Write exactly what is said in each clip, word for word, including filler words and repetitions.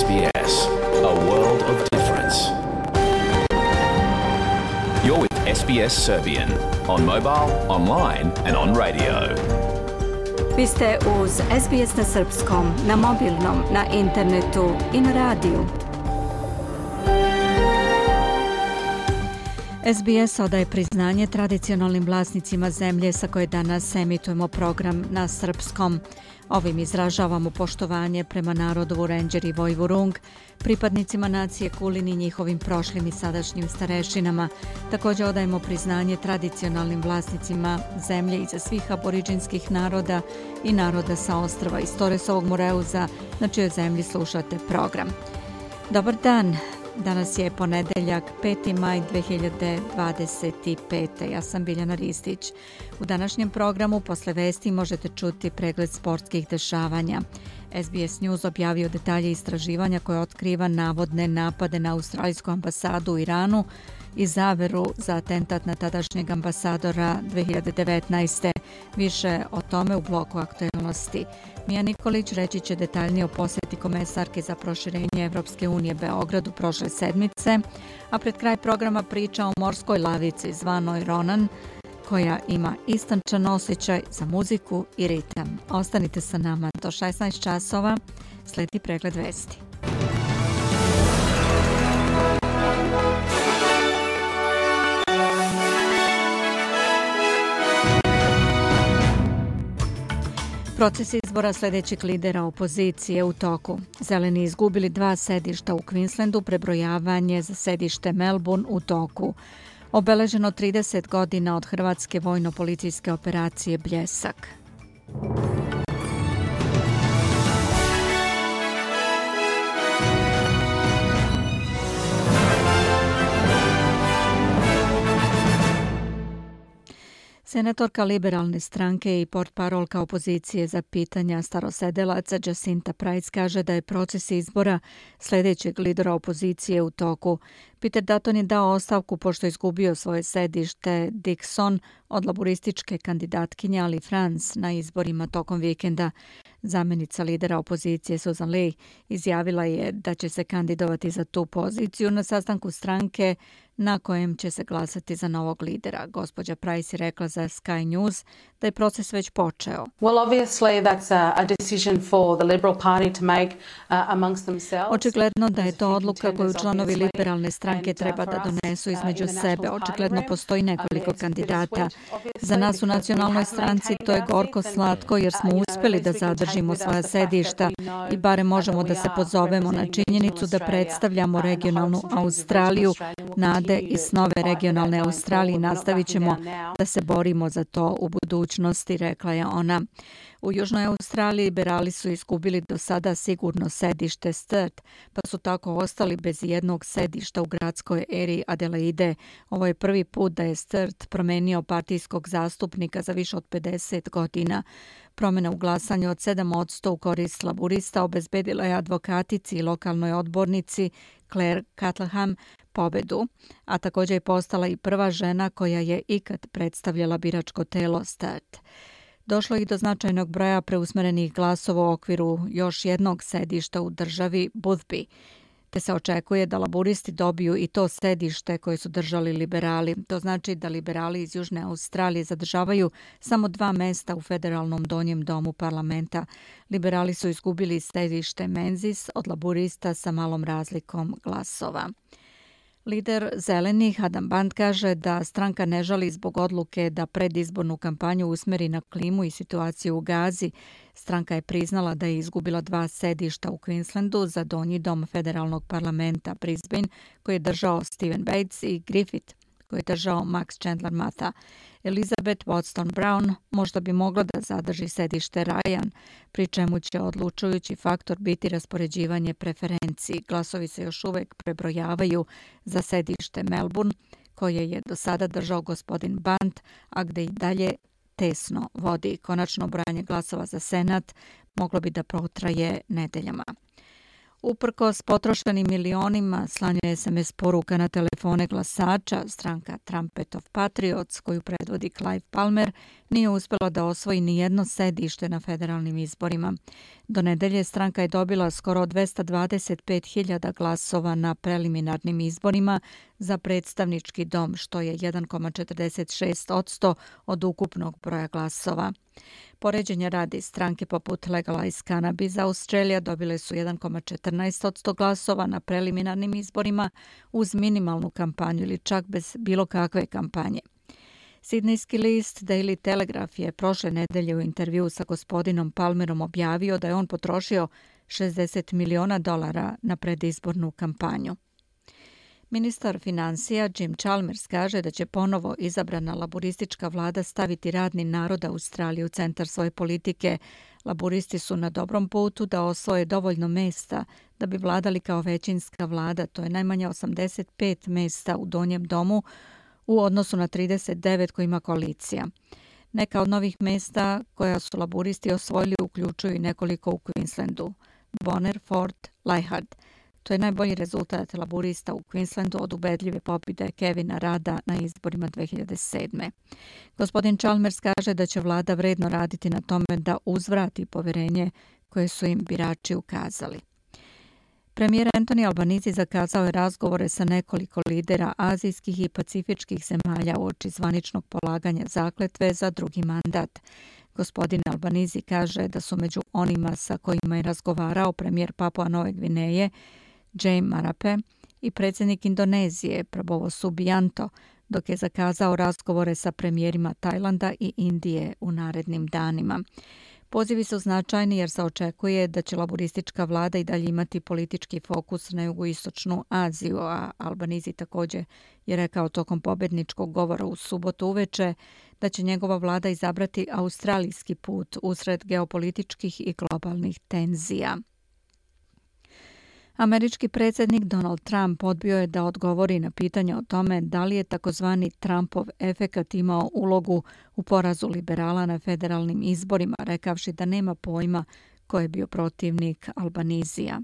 B S, a world of difference. You're with S B S Serbian on mobile, online and on radio. Vi ste uz S B S na srpskom, na mobilnom, na internetu i na radiju. S B S odaje priznanje tradicionalnim vlasnicima zemlje sa koje danas emitujemo program na srpskom. Ovim izražavamo poštovanje prema narodu Vurenđer i Vojvurung, pripadnicima nacije Kulin i njihovim prošlim i sadašnjim starešinama. Također odajemo priznanje tradicionalnim vlasnicima zemlje iza svih aboriđinskih naroda i naroda sa ostrva iz Toresovog Moreuza, na čijoj zemlji slušate program. Dobar dan! Danas je ponedeljak, peti maj dve hiljade dvadeset pete. Ja sam Biljana Ristić. U današnjem programu posle vesti možete čuti pregled sportskih dešavanja. S B S News objavio detalje istraživanja koje otkriva navodne napade na australijsku ambasadu u Iranu i zaveru za atentat na tadašnjeg ambasadora dve hiljade devetnaeste. Više o tome u bloku aktuelnosti. Mija Nikolić reći će detaljnije o posjeti komesarke za proširenje Evropske unije Beogradu prošle sedmice, a pred kraj programa priča o morskoj lavici zvanoj Ronan, koja ima istančan osjećaj za muziku i ritam. Ostanite sa nama do šesnaest časova, sledi pregled vesti. Proces izbora sljedećeg lidera opozicije u toku. Zeleni izgubili dva sedišta u Queenslandu, prebrojavanje za sedište Melbourne u toku. Obeleženo trideset godina od hrvatske vojno-policijske operacije Bljesak. Senatorka liberalne stranke i portparolka opozicije za pitanja starosedelaca Jacinta Price kaže da je proces izbora sljedećeg lidera opozicije u toku. Peter Dutton je dao ostavku pošto je izgubio svoje sedište Dixon od laborističke kandidatkinje Ali France na izborima tokom vikenda. Zamjenica lidera opozicije Susan Lee izjavila je da će se kandidovati za tu poziciju na sastanku stranke na kojem će se glasati za novog lidera. Gospođa Price je rekla za Sky News da je proces već počeo. Well, obviously that's a, a decision for the Liberal Party to make uh, amongst themselves. Očigledno da je to odluka koju članovi liberalne stranke treba da donesu između sebe. Očigledno postoji nekoliko kandidata. Za nas u nacionalnoj stranci to je gorko slatko jer smo uspjeli da zadržimo svoja sedišta i bare možemo da se pozovemo na činjenicu da predstavljamo regionalnu Australiju, nade i snove regionalne Australije. Nastavit ćemo da se borimo za to u budućnosti, rekla je ona. U Južnoj Australiji liberali su izgubili do sada sigurno sedište Sturt, pa su tako ostali bez jednog sedišta u gradskoj eri Adelaide. Ovo je prvi put da je Sturt promenio partijskog zastupnika za više od pedeset godina. Promjena u glasanju od sedam posto u korist laburista obezbedila je advokatici i lokalnoj odbornici Claire Catleham pobedu, a također je postala i prva žena koja je ikad predstavljala biračko telo Sturt. Došlo je i do značajnog broja preusmerenih glasova u okviru još jednog sedišta u državi Boothby, te se očekuje da laburisti dobiju i to sedište koje su držali liberali. To znači da liberali iz Južne Australije zadržavaju samo dva mesta u federalnom donjem domu parlamenta. Liberali su izgubili sedište Menzies od laburista sa malom razlikom glasova. Lider Zelenih Adam Band kaže da stranka ne žali zbog odluke da predizbornu kampanju usmeri na klimu i situaciju u Gazi. Stranka je priznala da je izgubila dva sedišta u Queenslandu za donji dom federalnog parlamenta Brisbane, koji je držao Stephen Bates, i Griffith, koji je držao Max Chandler Matha. Elizabeth Watson Brown možda bi mogla da zadrži sedište Ryan, pri čemu će odlučujući faktor biti raspoređivanje preferenciji. Glasovi se još uvek prebrojavaju za sedište Melbourne, koje je do sada držao gospodin Band, a gde i dalje tesno vodi. Konačno brojanje glasova za Senat moglo bi da protraje nedeljama. Uprkos potrošenim milionima slanja es em es poruka na telefone glasača, stranka Trumpet of Patriots, koju predvodi Clive Palmer, nije uspjela da osvoji ni jedno sedište na federalnim izborima. Do nedelje stranka je dobila skoro dvesta dvadeset pet hiljada glasova na preliminarnim izborima za predstavnički dom, što je jedan zarez četrdeset šest posto od ukupnog broja glasova. Poređenja radi, stranke poput Legalize Cannabis Australia dobile su jedan zarez četrnaest posto glasova na preliminarnim izborima uz minimalnu kampanju ili čak bez bilo kakve kampanje. Sidnejski list Daily Telegraph je prošle nedelje u intervju sa gospodinom Palmerom objavio da je on potrošio šezdeset miliona dolara na predizbornu kampanju. Ministar financija Jim Chalmers kaže da će ponovo izabrana laburistička vlada staviti radni narod Australije u centar svoje politike. Laburisti su na dobrom putu da osvoje dovoljno mesta da bi vladali kao većinska vlada. To je najmanje osamdeset pet mesta u donjem domu u odnosu na trideset devet koje ima koalicija. Neka od novih mesta koja su laburisti osvojili uključuju i nekoliko u Queenslandu. Bonner, Ford, Leichhardt. To je najbolji rezultat laburista u Queenslandu od ubedljive pobjede Kevina Rada na izborima dve hiljade sedme. Gospodin Chalmers kaže da će vlada vredno raditi na tome da uzvrati povjerenje koje su im birači ukazali. Premijer Anthony Albanese zakazao je razgovore sa nekoliko lidera azijskih i pacifičkih zemalja uoči zvaničnog polaganja zakletve za drugi mandat. Gospodin Albanese kaže da su među onima sa kojima je razgovarao premijer Papua Nove Gvineje James Marape i predsjednik Indonezije Prabowo Subianto, dok je zakazao razgovore sa premijerima Tajlanda i Indije u narednim danima. Pozivi su značajni jer se očekuje da će laboristička vlada i dalje imati politički fokus na jugoistočnu Aziju, a Albanese također je rekao tokom pobjedničkog govora u subotu uveče da će njegova vlada izabrati australijski put usred geopolitičkih i globalnih tenzija. Američki predsjednik Donald Trump odbio je da odgovori na pitanje o tome da li je takozvani Trumpov efekat imao ulogu u porazu liberala na federalnim izborima, rekavši da nema pojma ko je bio protivnik Albanesija.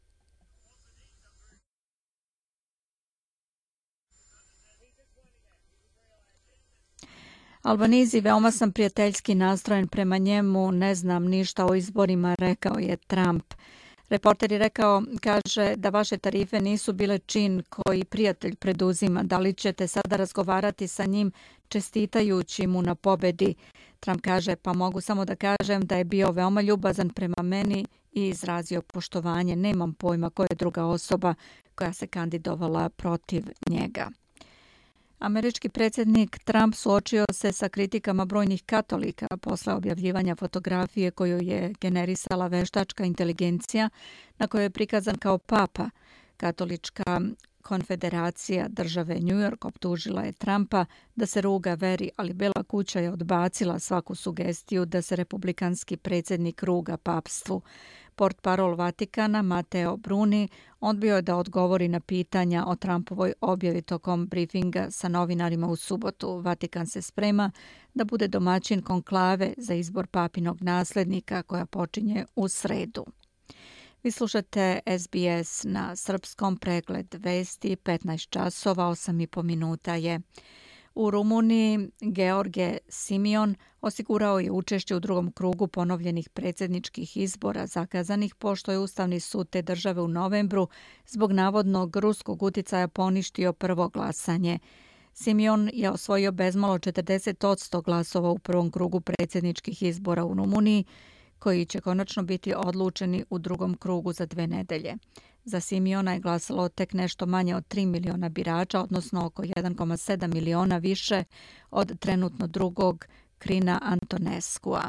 Albanese, veoma sam prijateljski nastrojen prema njemu, ne znam ništa o izborima, rekao je Trump. Reporter je rekao, kaže da vaše tarife nisu bile čin koji prijatelj preduzima. Da li ćete sada razgovarati sa njim čestitajući mu na pobedi? Trump kaže, pa mogu samo da kažem da je bio veoma ljubazan prema meni i izrazio poštovanje. Nemam pojma koja je druga osoba koja se kandidovala protiv njega. Američki predsjednik Trump suočio se sa kritikama brojnih katolika posle objavljivanja fotografije koju je generisala veštačka inteligencija na kojoj je prikazan kao papa. Katolička konfederacija države New York optužila je Trumpa da se ruga veri, ali Bela kuća je odbacila svaku sugestiju da se republikanski predsjednik ruga papstvu. Portparol Vatikana Matteo Bruni odbio je da odgovori na pitanja o Trumpovoj objavi tokom briefinga sa novinarima u subotu. Vatikan se sprema da bude domaćin konklave za izbor papinog nasljednika koja počinje u sredu. Vi slušate S B S na srpskom, pregled vesti, petnaest časova, osam i po minuta je. U Rumuniji George Simion osigurao je učešće u drugom krugu ponovljenih predsjedničkih izbora zakazanih pošto je Ustavni sud te države u novembru zbog navodnog ruskog uticaja poništio prvo glasanje. Simion je osvojio bezmalo četrdeset posto glasova u prvom krugu predsjedničkih izbora u Rumuniji, koji će konačno biti odlučeni u drugom krugu za dve nedelje. Za Simiona je glasalo tek nešto manje od tri miliona birača, odnosno oko jedan zarez sedam miliona više od trenutno drugog Krina Antoneskua.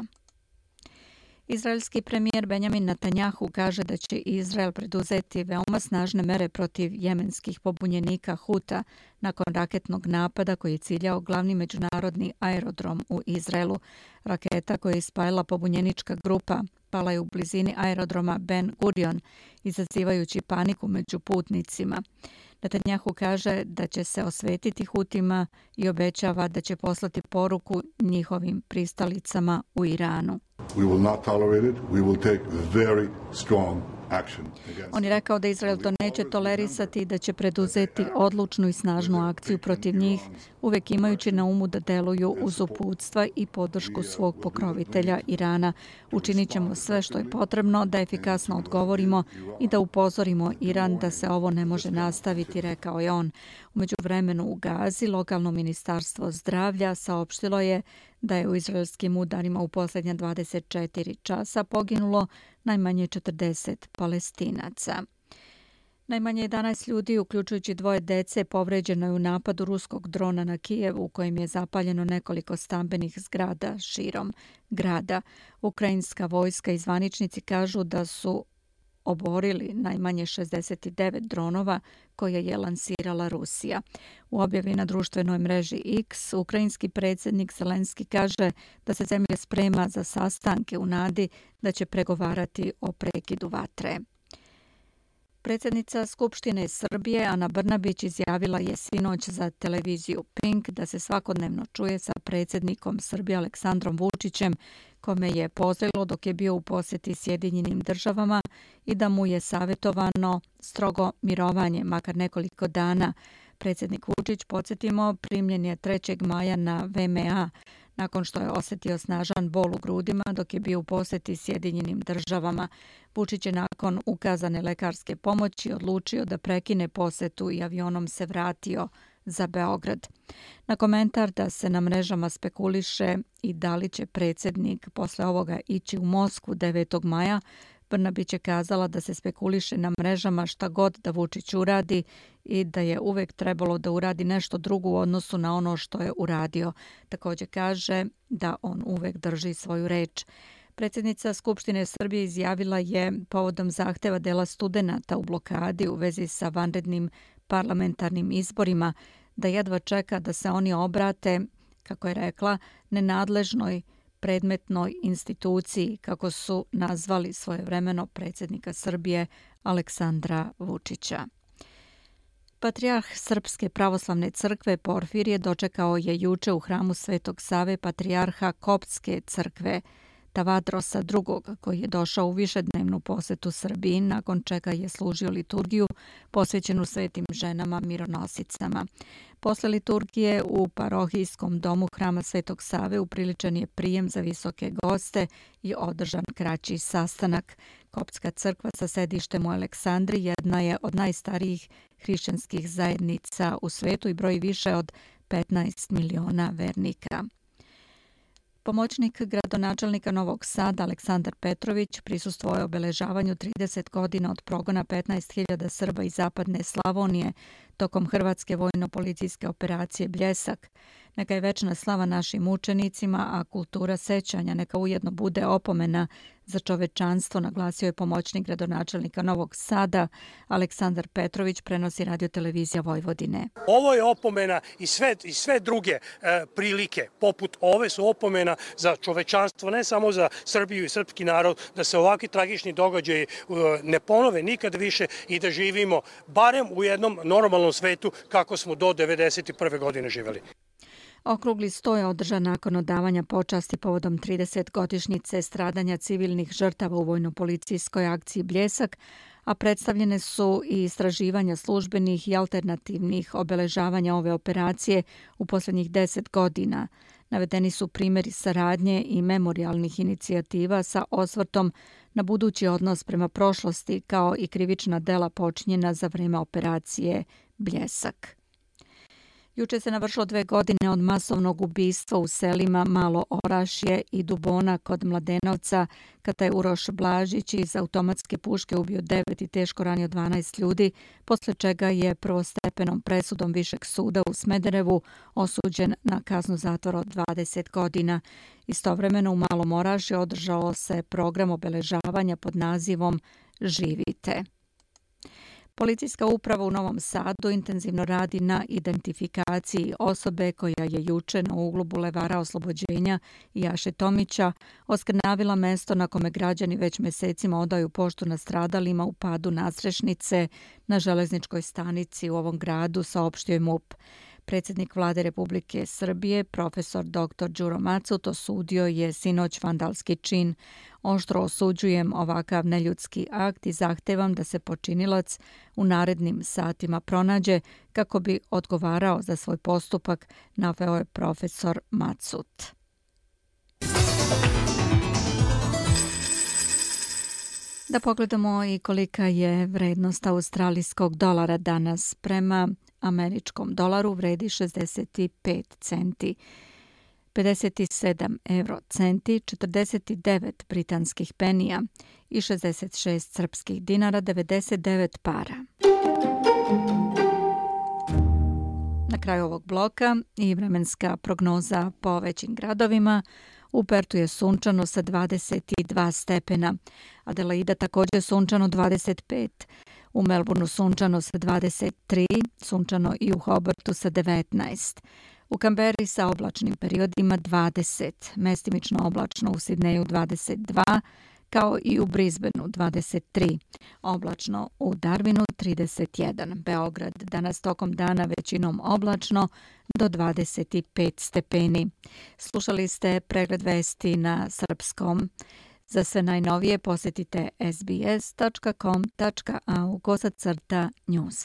Izraelski premijer Benjamin Netanjahu kaže da će Izrael preduzeti veoma snažne mere protiv jemenskih pobunjenika Huta nakon raketnog napada koji je ciljao glavni međunarodni aerodrom u Izraelu. Raketa koju je ispalila pobunjenička grupa pala je u blizini aerodroma Ben Gurion, izazivajući paniku među putnicima. Netanjahu kaže da će se osvetiti Hutima i obećava da će poslati poruku njihovim pristalicama u Iranu. We will not tolerate it. We will take very strong On je rekao da Izrael to neće tolerisati i da će preduzeti odlučnu i snažnu akciju protiv njih, uvek imajući na umu da deluju uz uputstva i podršku svog pokrovitelja Irana. Učinit ćemo sve što je potrebno da efikasno odgovorimo i da upozorimo Iran da se ovo ne može nastaviti, rekao je on. U međuvremenu u Gazi lokalno ministarstvo zdravlja saopštilo je da je u izraelskim udarima u posljednja dvadeset četiri časa poginulo najmanje četrdeset Palestinaca. Najmanje jedanaest ljudi, uključujući dvoje dece, povređeno je u napadu ruskog drona na Kijev u kojem je zapaljeno nekoliko stambenih zgrada širom grada. Ukrajinska vojska i zvaničnici kažu da su oborili najmanje šezdeset devet dronova koje je lansirala Rusija. U objavi na društvenoj mreži X, ukrajinski predsjednik Zelenski kaže da se zemlja sprema za sastanke u nadi da će pregovarati o prekidu vatre. Predsjednica Skupštine Srbije Ana Brnabić izjavila je sinoć za televiziju Pink da se svakodnevno čuje sa predsjednikom Srbije Aleksandrom Vučićem, kome je pozrelo dok je bio u posjeti Sjedinjenim državama i da mu je savjetovano strogo mirovanje, makar nekoliko dana. Predsjednik Vučić, podsjetimo, primljen je trećeg maja na V M A nakon što je osjetio snažan bol u grudima dok je bio u posjeti Sjedinjenim državama. Vučić je nakon ukazane lekarske pomoći odlučio da prekine posjetu i avionom se vratio za Beograd. Na komentar da se na mrežama spekuliše i da li će predsjednik posle ovoga ići u Moskvu devetog maja, Brnabić je kazala da se spekuliše na mrežama šta god da Vučić uradi i da je uvek trebalo da uradi nešto drugo u odnosu na ono što je uradio. Također kaže da on uvek drži svoju reč. Predsjednica Skupštine Srbije izjavila je povodom zahteva dela studenata u blokadi u vezi sa vanrednim parlamentarnim izborima da jedva čeka da se oni obrate, kako je rekla, nenadležnoj predmetnoj instituciji, kako su nazvali svojevremeno predsjednika Srbije Aleksandra Vučića. Patrijarh Srpske pravoslavne crkve Porfirije dočekao je juče u hramu Svetog Save patrijarha Koptske crkve Tavadrosa drugog, koji je došao u višednevnu posjetu Srbiji, nakon čega je služio liturgiju posvećenu svetim ženama mironosicama. Posle liturgije u parohijskom domu hrama Svetog Save upriličen je prijem za visoke goste i održan kraći sastanak. Koptska crkva sa sedištem u Aleksandriji jedna je od najstarijih hrišćanskih zajednica u svetu i broji više od petnaest miliona vernika. Pomoćnik gradonačelnika Novog Sada Aleksandar Petrović prisustvovao je obeležavanju trideset godina od progona petnaest hiljada Srba iz zapadne Slavonije tokom hrvatske vojno-policijske operacije Bljesak. Neka je večna slava našim mučenicima, a kultura sećanja neka ujedno bude opomena za čovečanstvo, naglasio je pomoćnik gradonačelnika Novog Sada Aleksandar Petrović, prenosi radiotelevizija Vojvodine. Ovo je opomena i sve, i sve druge e, prilike poput ove su opomena za čovečanstvo, ne samo za Srbiju i srpski narod, da se ovakvi tragični događaji e, ne ponove nikad više i da živimo barem u jednom normalnom svetu kako smo do devedeset prve godine živjeli. Okrugli sto je održan nakon odavanja počasti povodom tridesetogodišnjice stradanja civilnih žrtava u vojno-policijskoj akciji Bljesak, a predstavljene su i istraživanja službenih i alternativnih obeležavanja ove operacije u posljednjih deset godina. Navedeni su primjeri saradnje i memorijalnih inicijativa sa osvrtom na budući odnos prema prošlosti kao i krivična dela počinjena za vrijeme operacije Bljesak. Juče se navršilo dve godine od masovnog ubistva u selima Malo Orašje i Dubona kod Mladenovca, kada je Uroš Blažić iz automatske puške ubio devet i teško ranio dvanaest ljudi, posle čega je prvostepenom presudom Višeg suda u Smederevu osuđen na kaznu zatvora od dvadeset godina. Istovremeno u Malom Orašju održao se program obeležavanja pod nazivom Živite. Policijska uprava u Novom Sadu intenzivno radi na identifikaciji osobe koja je juče na uglu Bulevara Oslobođenja i Jaše Tomića oskrnavila mesto na kome građani već mjesecima odaju poštu nastradalima u padu nadstrešnice na železničkoj stanici u ovom gradu, saopštio je M U P. Predsjednik vlade Republike Srbije, profesor doktor Đuro Macut, osudio je sinoć vandalski čin. Oštro osuđujem ovakav neljudski akt i zahtevam da se počinilac u narednim satima pronađe kako bi odgovarao za svoj postupak, naveo je profesor Macut. Da pogledamo i kolika je vrednost australijskog dolara danas. Prema američkom dolaru vredi šezdeset pet centi, pedeset sedam euro centi, četrdeset devet britanskih penija i šezdeset šest srpskih dinara, devedeset devet para. Na kraju ovog bloka i vremenska prognoza po većim gradovima. U Pertu je sunčano sa dvadeset dva stepena, Adelaida također sunčano dvadeset pet, u Melbourneu sunčano sa dvadeset tri, sunčano i u Hobartu sa devetnaest, u Kamberi sa oblačnim periodima dvadeset, mestimično oblačno u Sidneju dvadeset dva, kao i u Brisbaneu dvadeset tri, oblačno u Darwinu trideset jedan, Beograd danas tokom dana većinom oblačno do dvadeset pet stepeni. Slušali ste pregled vesti na srpskom. Za sve najnovije posjetite s b s dot com dot a u kosacrta news.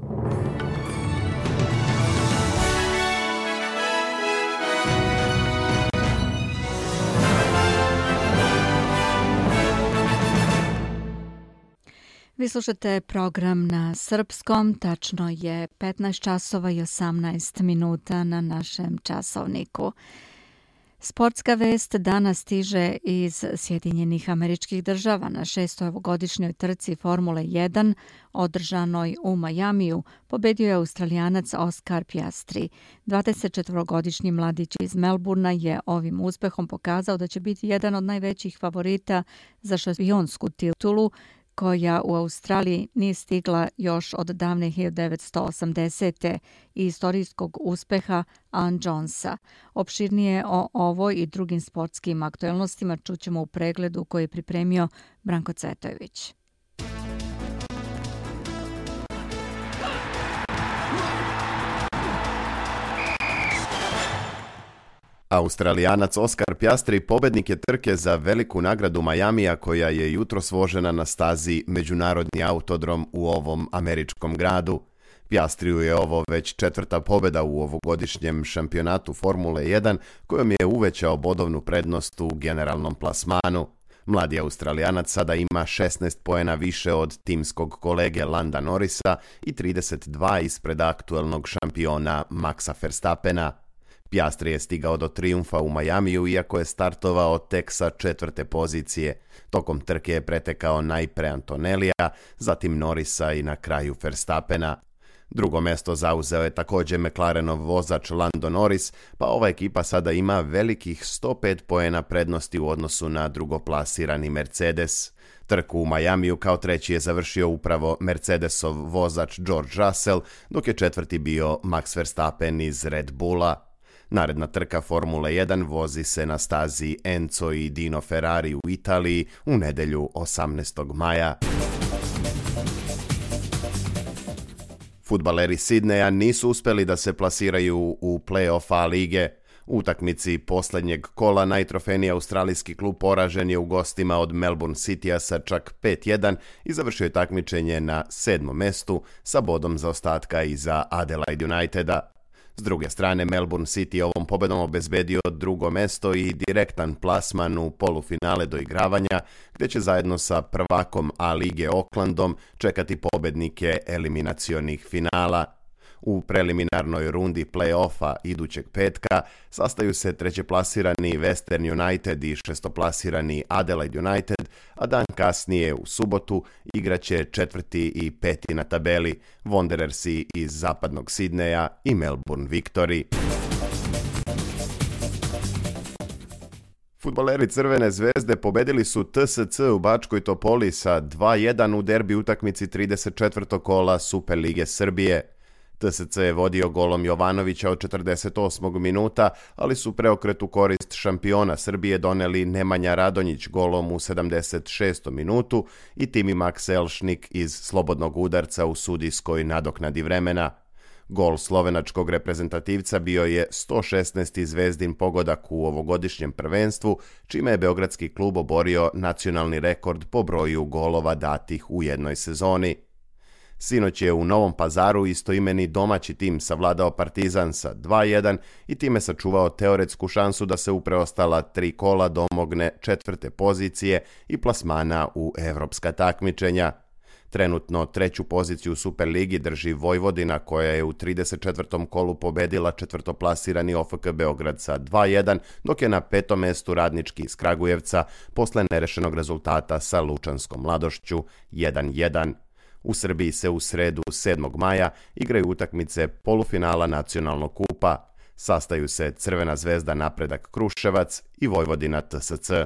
Vi slušate program na srpskom, tačno je petnaest časova i osamnaest minuta na našem časovniku. Sportska vest danas stiže iz Sjedinjenih Američkih Država. Na šestoj ovogodišnjoj trci Formule jedan, održanoj u Majamiju, pobedio je Australijanac Oscar Piastri. dvadesetčetvorogodišnji mladić iz Melburna je ovim uspehom pokazao da će biti jedan od najvećih favorita za šampionsku titulu, koja u Australiji nije stigla još od davne hiljadu devetsto osamdesete i istorijskog uspeha Ann Jonesa. Opširnije o ovoj i drugim sportskim aktuelnostima čućemo u pregledu koji je pripremio Branko Cvetojević. Australijanac Oscar Piastri pobednik je trke za veliku nagradu Majamija koja je jutros vožena na stazi Međunarodni autodrom u ovom američkom gradu. Piastriju je ovo već četvrta pobjeda u ovogodišnjem šampionatu Formule jedan kojom je uvećao bodovnu prednost u generalnom plasmanu. Mladi Australijanac sada ima šesnaest poena više od timskog kolege Landa Norrisa i trideset dva ispred aktuelnog šampiona Maxa Verstappena. Piastri je stigao do trijumfa u Majamiju iako je startovao tek sa četvrte pozicije. Tokom trke je pretekao najpre Antonellija, zatim Norrisa i na kraju Verstappena. Drugo mesto zauzeo je također McLarenov vozač Lando Norris, pa ova ekipa sada ima velikih sto pet poena prednosti u odnosu na drugoplasirani Mercedes. Trku u Majamiju kao treći je završio upravo Mercedesov vozač George Russell, dok je četvrti bio Max Verstappen iz Red Bulla. Naredna trka Formule jedan vozi se na stazi Enzo i Dino Ferrari u Italiji u nedjelju osamnaestog maja. Fudbaleri Sidneja nisu uspjeli da se plasiraju u play-off A lige. U utakmici posljednjeg kola najtrofejniji australijski klub poražen je u gostima od Melbourne Citya sa čak pet jedan i završio je takmičenje na sedmom mestu sa bodom zaostatka iza Adelaide Uniteda. S druge strane, Melbourne City ovom pobedom obezbedio drugo mesto i direktan plasman u polufinale doigravanja, gdje će zajedno sa prvakom A lige Aucklandom čekati pobednike eliminacionih finala. U preliminarnoj rundi play-offa idućeg petka sastaju se trećeplasirani Western United i šestoplasirani Adelaide United, a dan kasnije u subotu igraće četvrti i peti na tabeli Wanderersi iz zapadnog Sidneja i Melbourne Victory. Fudbaleri Crvene zvezde pobedili su T S C u Bačkoj Topoli sa dva jedan u derbi utakmici trideset četvrtog kola Super lige Srbije. T S C je vodio golom Jovanovića od četrdeset osmog minuta, ali su preokret u korist šampiona Srbije doneli Nemanja Radonjić golom u sedamdeset šestom minutu i Timi Makselšnik iz slobodnog udarca u sudijskoj nadoknadi vremena. Gol slovenačkog reprezentativca bio je sto šesnaesti zvezdin pogodak u ovogodišnjem prvenstvu, čime je beogradski klub oborio nacionalni rekord po broju golova datih u jednoj sezoni. Sinoć je u Novom Pazaru istoimeni domaći tim savladao Partizan sa dva jedan i time sačuvao teoretsku šansu da se u preostala tri kola domogne četvrte pozicije i plasmana u evropska takmičenja. Trenutno treću poziciju u Superligi drži Vojvodina, koja je u trideset četvrtom kolu pobedila četvrtoplasirani O F K Beograd sa dva jedan, dok je na petom mestu Radnički iz Kragujevca posle nerešenog rezultata sa Lučanskom Mladošću jedan jedan. U Srbiji se u sredu sedmog maja igraju utakmice polufinala nacionalnog kupa. Sastaju se Crvena zvezda Napredak Kruševac i Vojvodina T S C.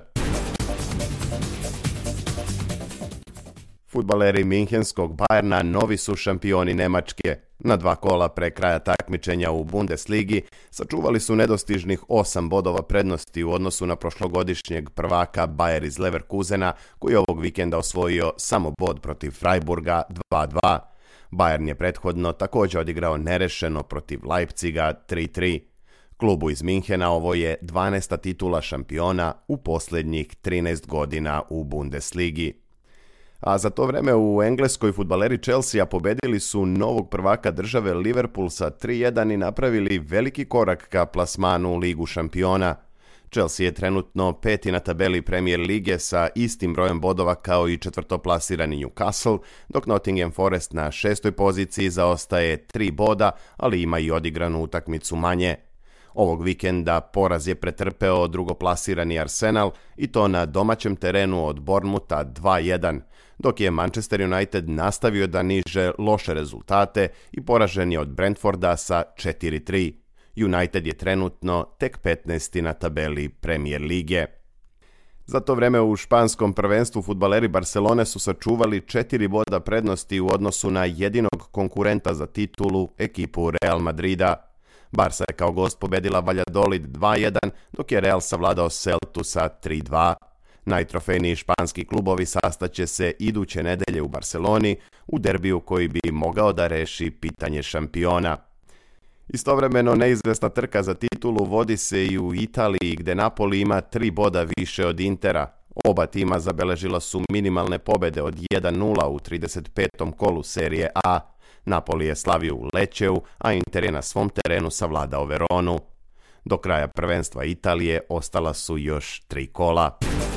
Fudbaleri minhenskog Bayerna novi su šampioni Nemačke. Na dva kola pre kraja takmičenja u Bundesligi sačuvali su nedostižnih osam bodova prednosti u odnosu na prošlogodišnjeg prvaka Bayer iz Leverkusena, koji je ovog vikenda osvojio samo bod protiv Freiburga dva dva. Bayern je prethodno također odigrao nerešeno protiv Leipziga tri tri. Klubu iz Minhena ovo je dvanaesta titula šampiona u posljednjih trinaest godina u Bundesligi. A za to vreme u Engleskoj fudbaleri Chelsea pobedili su novog prvaka države Liverpool sa tri jedan i napravili veliki korak ka plasmanu u Ligu šampiona. Chelsea je trenutno peti na tabeli Premier lige sa istim brojem bodova kao i četvrtoplasirani Newcastle, dok Nottingham Forest na šestoj poziciji zaostaje tri boda, ali ima i odigranu utakmicu manje. Ovog vikenda poraz je pretrpeo drugoplasirani Arsenal i to na domaćem terenu od Bournemoutha dva jedan, dok je Manchester United nastavio da niže loše rezultate i poražen je od Brentforda sa četiri tri. United je trenutno tek petnaesti na tabeli Premier lige. Za to vreme u španskom prvenstvu fudbaleri Barcelone su sačuvali četiri boda prednosti u odnosu na jedinog konkurenta za titulu, ekipu Real Madrida. Barca je kao gost pobedila Valladolid dva jedan, dok je Real savladao Celtu sa tri dva. Najtrofejniji španski klubovi sastaće se iduće nedelje u Barceloni u derbiju koji bi mogao da reši pitanje šampiona. Istovremeno neizvesna trka za titulu vodi se i u Italiji, gde Napoli ima tri boda više od Intera. Oba tima zabeležila su minimalne pobede od jedan nula u trideset petom kolu serije A. Napoli je slavio u Leceu, a Inter je na svom terenu savladao Veronu. Do kraja prvenstva Italije ostala su još tri kola.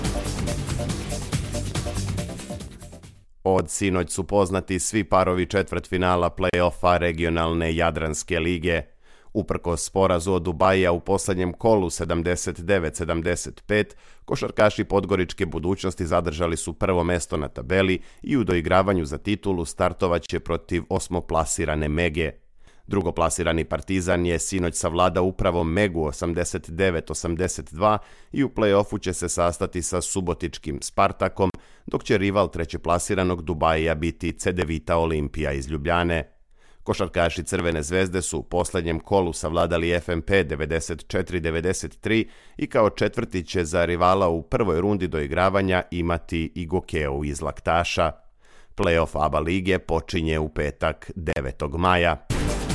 Od sinoć su poznati svi parovi četvrtfinala play-offa regionalne Jadranske lige. Uprkos porazu od Dubaija u posljednjem kolu sedamdeset devet sedamdeset pet, košarkaši Podgoričke budućnosti zadržali su prvo mesto na tabeli i u doigravanju za titulu startovaće protiv osmoplasirane Mege. Drugoplasirani Partizan je sinoć savladao upravo Megu osamdeset devet osamdeset dva i u play-offu će se sastati sa subotičkim Spartakom, dok će rival trećeplasiranog Dubaija biti Cedevita Olimpija iz Ljubljane. Košarkaši Crvene zvezde su u posljednjem kolu savladali F M P devedeset četiri devedeset tri i kao četvrti će za rivala u prvoj rundi doigravanja imati i Gokeu iz Laktaša. Play-off A B A lige počinje u petak devetog maja.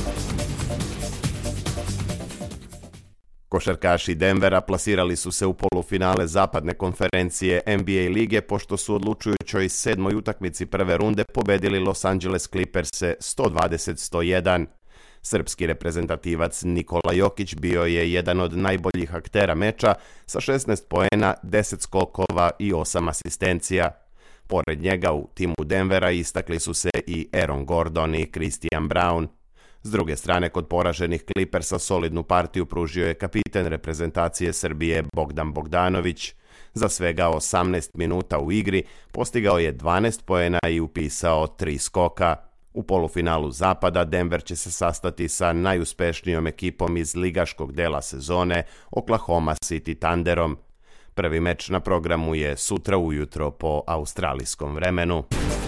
Košarkaši Denvera plasirali su se u polufinale zapadne konferencije N B A lige pošto su odlučujućoj sedmoj utakmici prve runde pobedili Los Angeles Clippers-e sto dvadeset sto jedan. Srpski reprezentativac Nikola Jokić bio je jedan od najboljih aktera meča sa šesnaest poena, deset skokova i osam asistencija. Pored njega u timu Denvera istakli su se i Aaron Gordon i Christian Braun. S druge strane, kod poraženih Clippersa solidnu partiju pružio je kapiten reprezentacije Srbije Bogdan Bogdanović. Za svega osamnaest minuta u igri postigao je dvanaest poena i upisao tri skoka. U polufinalu Zapada Denver će se sastati sa najuspešnijom ekipom iz ligaškog dela sezone, Oklahoma City Thunderom. Prvi meč na programu je sutra ujutro po australijskom vremenu.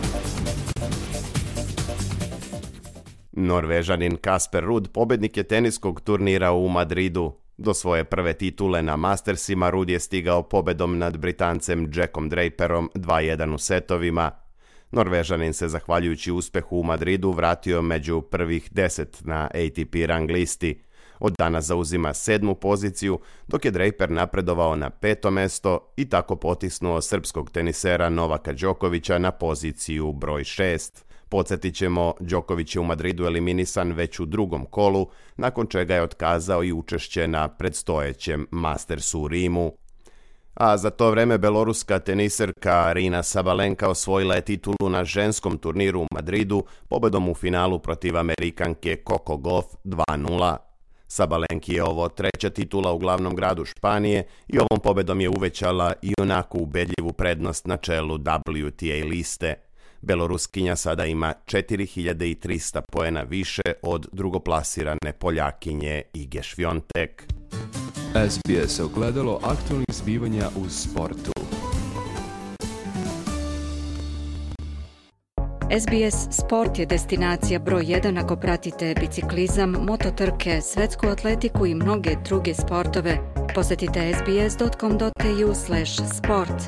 Norvežanin Kasper Ruud pobednik je teniskog turnira u Madridu. Do svoje prve titule na Mastersima Ruud je stigao pobedom nad Britancem Jackom Draperom dva jedan u setovima. Norvežanin se, zahvaljujući uspehu u Madridu, vratio među prvih deset na A T P rang listi. Od danas zauzima sedmu poziciju, dok je Draper napredovao na peto mesto i tako potisnuo srpskog tenisera Novaka Đokovića na poziciju broj šest. Podsjetit ćemo, Đoković je u Madridu eliminisan već u drugom kolu, nakon čega je otkazao i učešće na predstojećem Mastersu u Rimu. A za to vreme beloruska teniserka Arina Sabalenka osvojila je titulu na ženskom turniru u Madridu pobedom u finalu protiv Amerikanke Coco Gauff dva nula. Sabalenki je ovo treća titula u glavnom gradu Španije i ovom pobedom je uvećala i onako ubedljivu prednost na čelu W T A liste. Beloruskinja sada ima četiri hiljade trista poena više od drugoplasirane Poljakinje Ige Świątek. S B S ogledalo aktualnih zbivanja u sportu. S B S Sport je destinacija broj jedan ako pratite biciklizam, mototrke, svetsku atletiku i mnoge druge sportove. Posjetite sbs dot com dot a u slash sport.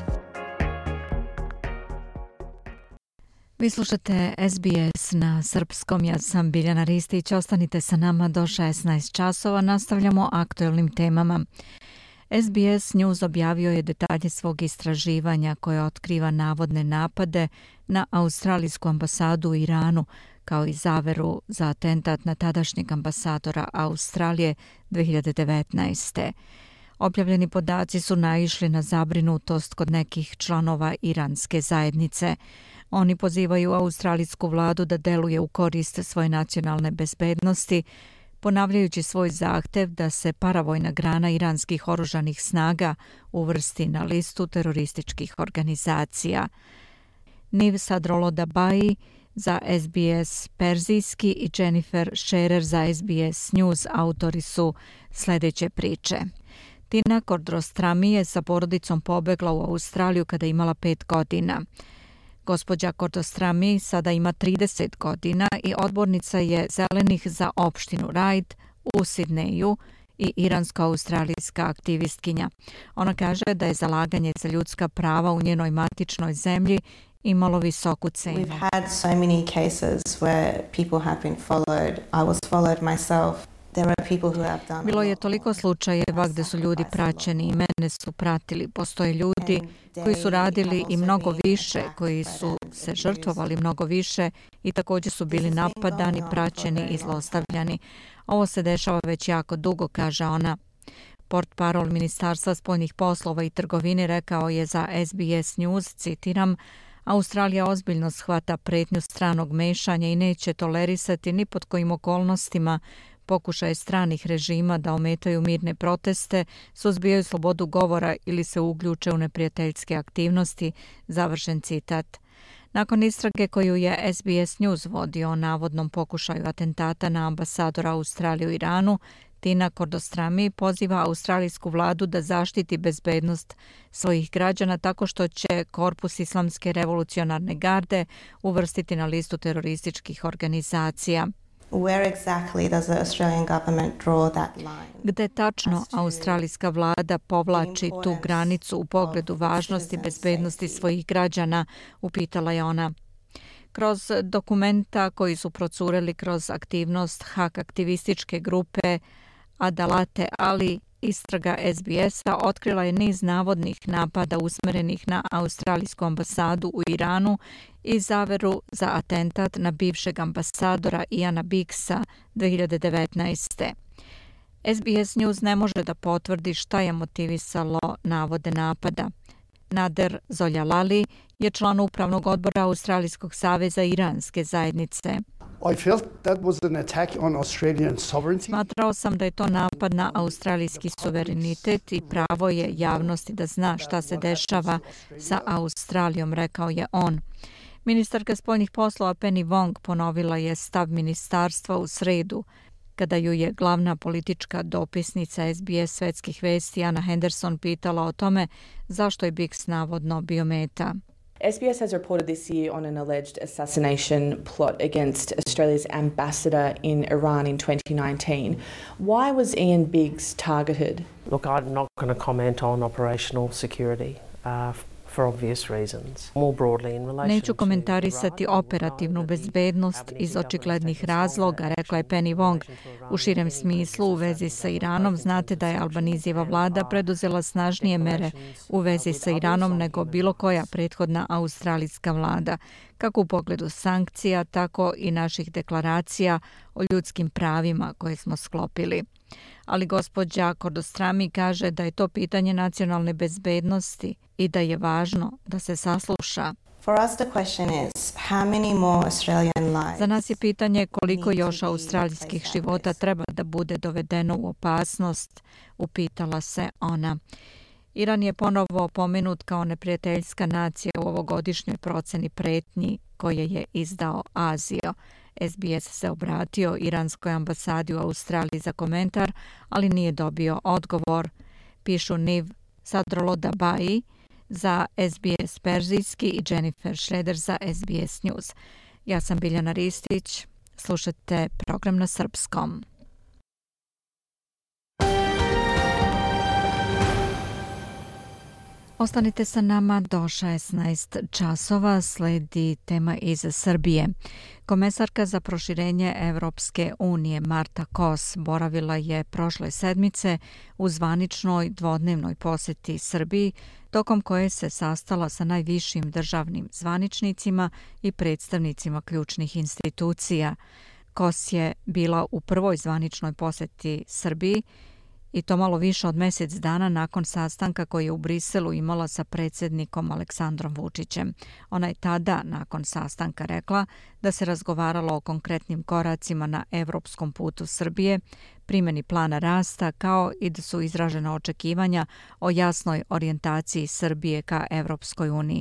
Vi slušate S B S na srpskom, ja sam Biljana Ristić, ostanite sa nama do šesnaest časova, nastavljamo aktuelnim temama. S B S News objavio je detalje svog istraživanja koje otkriva navodne napade na australijsku ambasadu u Iranu, kao i zaveru za atentat na tadašnjeg ambasadora Australije dve hiljade devetnaeste. Objavljeni podaci su naišli na zabrinutost kod nekih članova iranske zajednice. Oni pozivaju australijsku vladu da deluje u korist svoje nacionalne bezbednosti, ponavljajući svoj zahtev da se paravojna grana iranskih oružanih snaga uvrsti na listu terorističkih organizacija. Niv Sadrolodabai za S B S Perzijski i Jennifer Scherer za S B S News autori su sljedeće priče. Tina Kordrostrami je sa porodicom pobegla u Australiju kada imala pet godina. Gospođa Kordrostrami sada ima trideset godina i odbornica je zelenih za opštinu Ryde u Sidneju i iransko-australijska aktivistkinja. Ona kaže da je zalaganje za ljudska prava u njenoj matičnoj zemlji imalo visoku cenu. We've had so many cases where people have been followed. I was followed myself. Bilo je toliko slučajeva gdje su ljudi praćeni i mene su pratili. Postoje ljudi koji su radili i mnogo više, koji su se žrtvovali mnogo više i također su bili napadani, praćeni i zlostavljani. Ovo se dešava već jako dugo, kaže ona. Portparol Ministarstva spoljnih poslova i trgovine rekao je za S B S News, citiram, Australija ozbiljno shvata pretnju stranog mešanja i neće tolerisati ni pod kojim okolnostima pokušaje stranih režima da ometaju mirne proteste, suzbijaju slobodu govora ili se uključe u neprijateljske aktivnosti, završen citat. Nakon istrage koju je S B S News vodio o navodnom pokušaju atentata na ambasadora Australije u Iranu, Tina Kordostrami poziva australijsku vladu da zaštiti bezbednost svojih građana tako što će Korpus Islamske revolucionarne garde uvrstiti na listu terorističkih organizacija. Where exactly does the Australian government draw that line? Gde tačno australijska vlada povlači tu granicu u pogledu važnosti bezbednosti svojih građana, upitala je ona. Kroz dokumenta koji su procureli kroz aktivnost hak aktivističke grupe Adalate Ali, istraga S B S-a otkrila je niz navodnih napada usmerenih na australijsku ambasadu u Iranu i zaveru za atentat na bivšeg ambasadora Iana Biggsa dve hiljade devetnaeste. S B S News ne može da potvrdi šta je motivisalo navode napada. Nader Zoljalali je član upravnog odbora Australijskog saveza iranske zajednice. I felt that was an attack on Australian sovereignty. Smatrao sam da je to napad na australijski suverenitet i pravo je javnosti da zna šta se dešava sa Australijom, rekao je on. Ministarka spoljnih poslova Penny Wong ponovila je stav ministarstva u sredu, kada ju je glavna politička dopisnica S B S svetskih vesti Anna Henderson pitala o tome zašto je Biggs navodno bio meta. S B S has reported this year on an alleged assassination plot against Australia's ambassador in Iran in twenty nineteen. Why was Ian Biggs targeted? Look, I'm not going to comment on operational security. Uh, Neću komentarisati operativnu bezbednost iz očiglednih razloga, rekla je Penny Wong. U širem smislu, u vezi sa Iranom, znate da je Albanizijeva vlada preduzela snažnije mere u vezi sa Iranom nego bilo koja prethodna australijska vlada, kako u pogledu sankcija, tako i naših deklaracija o ljudskim pravima koje smo sklopili. Ali gospođa Kordostrami kaže da je to pitanje nacionalne bezbednosti i da je važno da se sasluša. Za nas je pitanje koliko još australijskih života treba da bude dovedeno u opasnost, upitala se ona. Iran je ponovo pomenut kao neprijateljska nacija u ovogodišnjoj proceni pretnji koje je izdao Azio. S B S se obratio iranskoj ambasadi u Australiji za komentar, ali nije dobio odgovor, pišu Niv Sadrolodabai za S B S Perzijski i Jennifer Schroeder za S B S News. Ja sam Biljana Ristić, slušate program na srpskom. Ostanite sa nama do šesnaest časova, sledi tema iz Srbije. Komesarka za proširenje Evropske unije Marta Kos boravila je prošle sedmice u zvaničnoj dvodnevnoj poseti Srbiji, tokom koje se sastala sa najvišim državnim zvaničnicima i predstavnicima ključnih institucija. Kos je bila u prvoj zvaničnoj poseti Srbiji, i to malo više od mjesec dana nakon sastanka koji je u Briselu imala sa predsjednikom Aleksandrom Vučićem. Ona je tada, nakon sastanka, rekla da se razgovaralo o konkretnim koracima na evropskom putu Srbije, primjeni plana rasta, kao i da su izražena očekivanja o jasnoj orijentaciji Srbije ka Evropskoj uniji.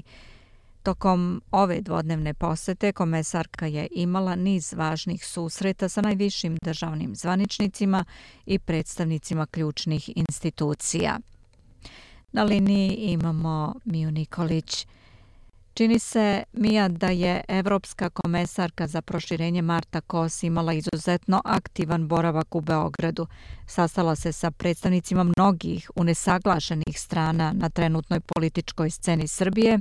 Tokom ove dvodnevne posete komesarka je imala niz važnih susreta sa najvišim državnim zvaničnicima i predstavnicima ključnih institucija. Na liniji imamo Miju Nikolić. Čini se, Mija, da je evropska komesarka za proširenje Marta Kos imala izuzetno aktivan boravak u Beogradu. Sastala se sa predstavnicima mnogih unesaglašenih strana na trenutnoj političkoj sceni Srbije,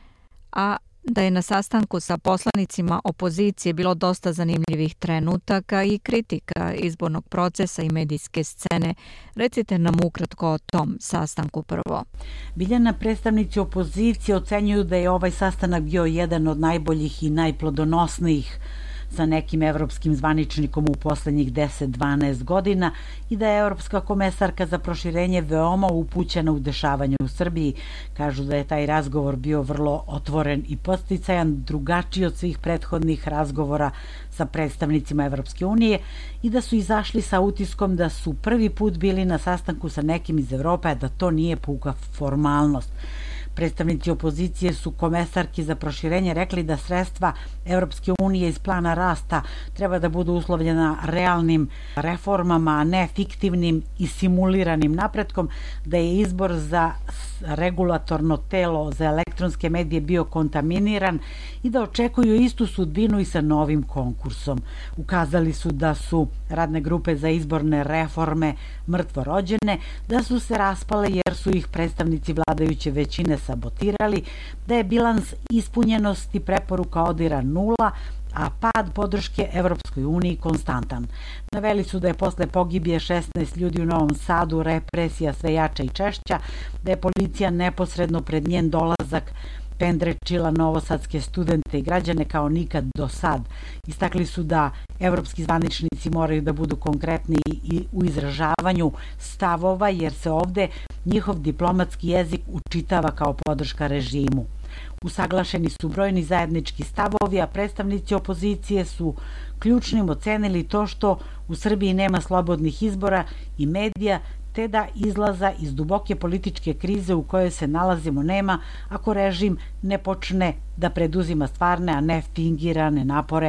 a da je na sastanku sa poslanicima opozicije bilo dosta zanimljivih trenutaka i kritika izbornog procesa i medijske scene. Recite nam ukratko o tom sastanku prvo. Biljana, predstavnici opozicije ocenjuju da je ovaj sastanak bio jedan od najboljih i najplodonosnijih sa nekim evropskim zvaničnikom u poslednjih deset do dvanaest godina i da je evropska komesarka za proširenje veoma upućena u dešavanje u Srbiji. Kažu da je taj razgovor bio vrlo otvoren i podsticajan, drugačiji od svih prethodnih razgovora sa predstavnicima Evropske unije i da su izašli sa utiskom da su prvi put bili na sastanku sa nekim iz Evrope, da to nije puka formalnost. Predstavnici opozicije su komesarki za proširenje rekli da sredstva Evropske unije iz plana rasta treba da budu uslovljena realnim reformama, a ne fiktivnim i simuliranim napretkom, da je izbor za regulatorno telo za elektronske medije bio kontaminiran i da očekuju istu sudbinu i sa novim konkursom. Ukazali su da su radne grupe za izborne reforme mrtvo rođene, da su se raspale jer su ih predstavnici vladajuće većine sabotirali, da je bilans ispunjenosti preporuka ODIHR-a nula, a pad podrške Evropskoj uniji konstantan. Naveli su da je posle pogibije šesnaest ljudi u Novom Sadu represija sve jača i češća, da je policija neposredno pred njen dolazak pendrečila novosadske studente i građane kao nikad do sad. Istakli su da evropski zvaničnici moraju da budu konkretni i u izražavanju stavova, jer se ovde njihov diplomatski jezik učitava kao podrška režimu. Usaglašeni su brojni zajednički stavovi, a predstavnici opozicije su ključnim ocenili to što u Srbiji nema slobodnih izbora i medija, te da izlaza iz duboke političke krize u kojoj se nalazimo nema ako režim ne počne da preduzima stvarne, a ne fingirane napore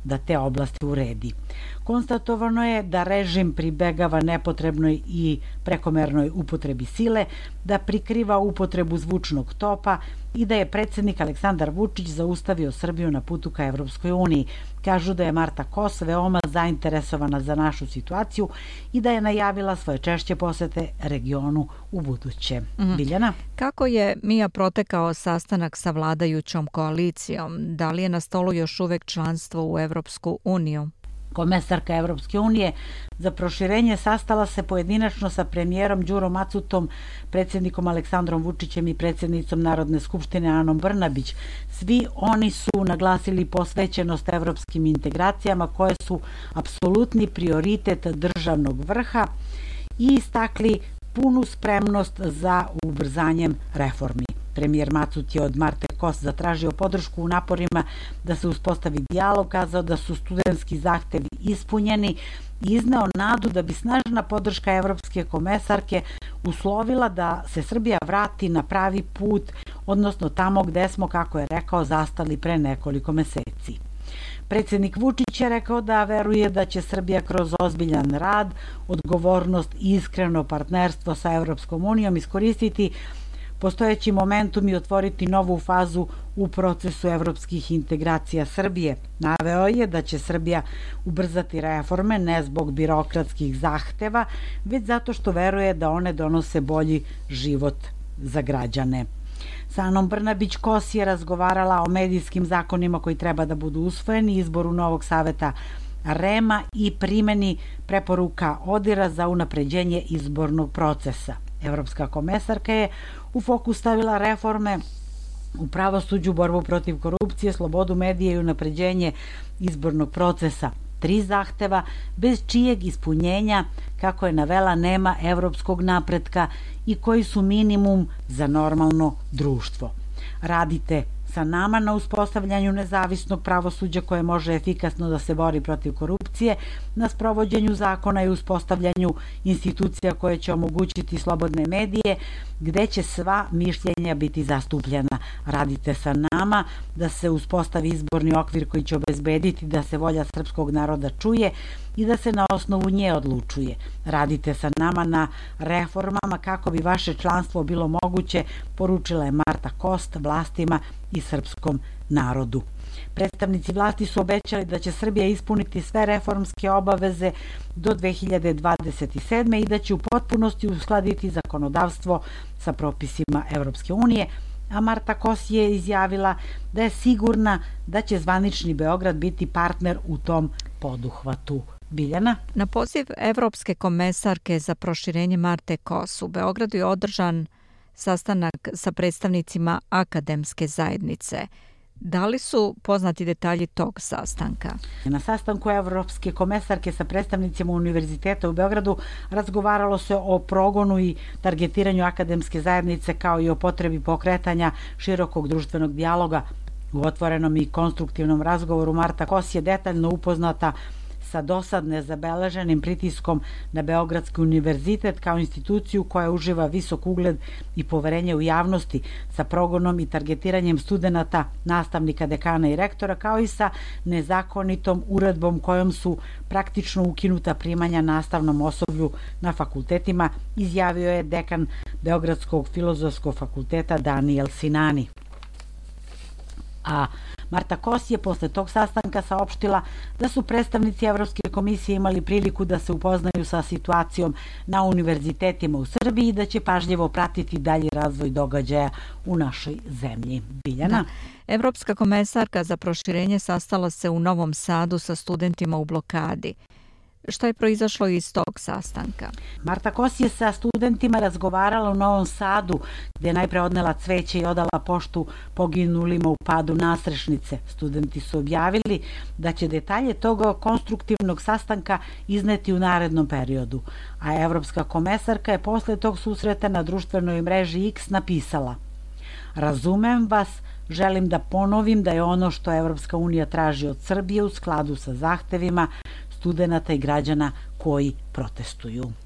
da te oblasti uredi. Konstatovano je da režim pribegava nepotrebnoj i prekomernoj upotrebi sile, da prikriva upotrebu zvučnog topa i da je predsjednik Aleksandar Vučić zaustavio Srbiju na putu ka Evropskoj uniji. Kažu da je Marta Kos veoma zainteresovana za našu situaciju i da je najavila svoje češće posete regionu u buduće. Mm. Biljana? Kako je, Mija, protekao sastanak sa vladajućom koalicijom? Da li je na stolu još uvek članstvo u Evropsku uniju? Komesarka Evropske unije za proširenje sastala se pojedinačno sa premijerom Đurom Macutom, predsjednikom Aleksandrom Vučićem i predsjednicom Narodne skupštine Anom Brnabić. Svi oni su naglasili posvećenost evropskim integracijama koje su apsolutni prioritet državnog vrha i istakli punu spremnost za ubrzanjem reformi. Premijer Macut je od Marte Kos zatražio podršku u naporima da se uspostavi dijalog, kazao da su studentski zahtevi ispunjeni i izneo nadu da bi snažna podrška evropske komesarke uslovila da se Srbija vrati na pravi put, odnosno tamo gde smo, kako je rekao, zastali pre nekoliko meseci. Predsjednik Vučić je rekao da veruje da će Srbija kroz ozbiljan rad, odgovornost i iskreno partnerstvo sa Evropskom unijom iskoristiti postojeći momentum i otvoriti novu fazu u procesu evropskih integracija Srbije. Naveo je da će Srbija ubrzati reforme ne zbog birokratskih zahteva, već zato što veruje da one donose bolji život za građane. Sa Anom Brnabić Kos je razgovarala o medijskim zakonima koji treba da budu usvojeni, izboru novog saveta REM-a i primeni preporuka ODIR-a za unapređenje izbornog procesa. Evropska komesarka je u fokus stavila reforme u pravosuđu, borbu protiv korupcije, slobodu medija i unapređenje izbornog procesa. Tri zahteva bez čijeg ispunjenja, kako je navela, nema evropskog napretka i koji su minimum za normalno društvo. Radite sa nama na uspostavljanju nezavisnog pravosuđa koje može efikasno da se bori protiv korupcije, na sprovođenju zakona i uspostavljanju institucija koje će omogućiti slobodne medije, gde će sva mišljenja biti zastupljena. Radite sa nama da se uspostavi izborni okvir koji će obezbediti da se volja srpskog naroda čuje i da se na osnovu nje odlučuje. Radite sa nama na reformama kako bi vaše članstvo bilo moguće, poručila je Marta Kos vlastima i srpskom narodu. Predstavnici vlasti su obećali da će Srbija ispuniti sve reformske obaveze do dve hiljade dvadeset sedme i da će u potpunosti uskladiti zakonodavstvo sa propisima Evropske unije, a Marta Kos je izjavila da je sigurna da će zvanični Beograd biti partner u tom poduhvatu. Biljana? Na poziv Evropske komesarke za proširenje Marte Kos u Beogradu je održan sastanak sa predstavnicima akademske zajednice. Da li su poznati detalji tog sastanka? Na sastanku Evropske komesarke sa predstavnicima Univerziteta u Beogradu razgovaralo se o progonu i targetiranju akademske zajednice kao i o potrebi pokretanja širokog društvenog dijaloga. U otvorenom i konstruktivnom razgovoru Marta Kos je detaljno upoznata sa dosad nezabeleženim pritiskom na Beogradski univerzitet kao instituciju koja uživa visok ugled i poverenje u javnosti, sa progonom i targetiranjem studenata, nastavnika, dekana i rektora, kao i sa nezakonitom uredbom kojom su praktično ukinuta primanja nastavnom osoblju na fakultetima, izjavio je dekan Beogradskog filozofskog fakulteta Daniel Sinani. A Marta Kos je posle tog sastanka saopštila da su predstavnici Evropske komisije imali priliku da se upoznaju sa situacijom na univerzitetima u Srbiji i da će pažljivo pratiti dalji razvoj događaja u našoj zemlji. Biljana? Da. Evropska komesarka za proširenje sastala se u Novom Sadu sa studentima u blokadi. Šta je proizašlo iz tog sastanka? Marta Kos je sa studentima razgovarala u Novom Sadu, gde je najpre odnela cveće i odala poštu poginulima u padu nasrešnice. Studenti su objavili da će detalje tog konstruktivnog sastanka izneti u narednom periodu. A Evropska komesarka je posle tog susreta na društvenoj mreži X napisala: "Razumem vas, želim da ponovim da je ono što Evropska unija traži od Srbije u skladu sa zahtevima studenata i građana koji protestuju."